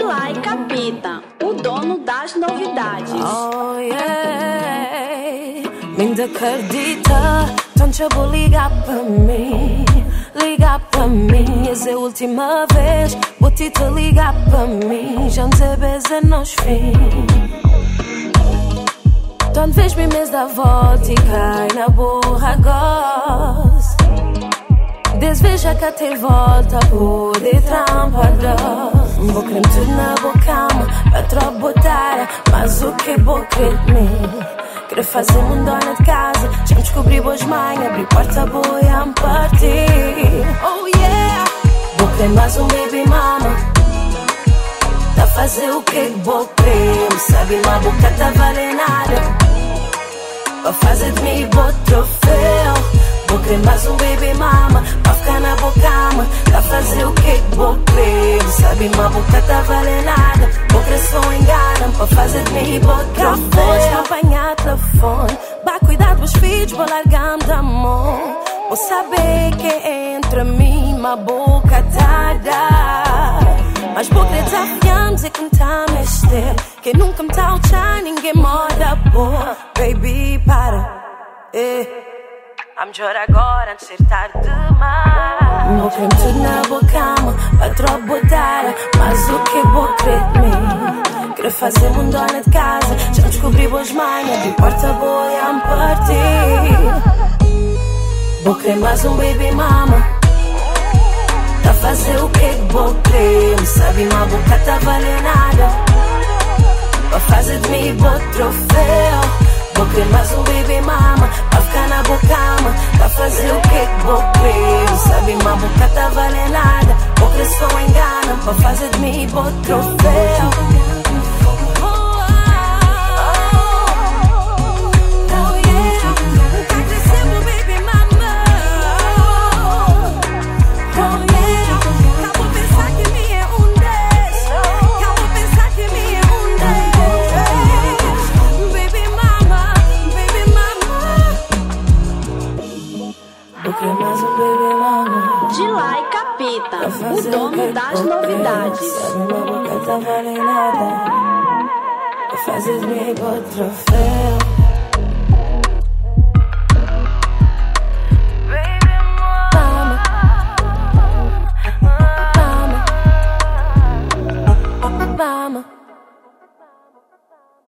Dilay Capita, o dono das novidades. Oh yeah, nem acredita, tanto vou ligar pra mim. Ligar pra mim, essa é a última vez. Vou te ligar pra mim, já não sabes a nós fim. Tanto vez-me mês da volta e cai na borra gosto. Desveja que até volta por de trampa doce. Vou creme tudo na boca, pra troca botar. Mas o que vou crer de mim? Quero fazer uma dona de casa. Já me descobri boas mães, abri porta boa e me partir. Oh yeah, vou crer mais um baby mama. Tá fazer o que vou crer? Sabe, uma boca tá valendo nada. Pra fazer de mim bom troféu. Vou crer mais um baby mama. Pra ficar na boca, pra fazer o que vou crer? Sabe, uma boca tá valendo nada. Vou crer só engana. Pra fazer de mim bom troféu. Vou apanhar telefone. Vai cuidar dos filhos, vou largar da mão. Vou saber que entre mim uma boca tá dada. Mas vou crer desafiamos e que me tá a mexer. Quem nunca me tá a lutar, ninguém moda boa. Baby, para, a melhor agora antes de ser tarde demais. Vou crer tudo na boca, pra troca botar. Mas o que vou crer de mim? Quero fazer uma dona de casa. Já me descobri boas manhas, abri porta boa e a me partir. Vou crer mais um baby mama. Tá fazer o que vou crer? Me sabe, uma boca tá valendo nada. Pra fazer de mim bom troféu. Vou crer mais um baby mama. Pra ficar na boca, tá fazer o que vou crer? Me sabe, uma boca tá valendo nada. Vou crer só engana. Pra fazer de mim bom troféu. Dilay Capita, o dono das novidades. Sabe, uma boca tá valendo nada. Pra fazer de mim bom troféu.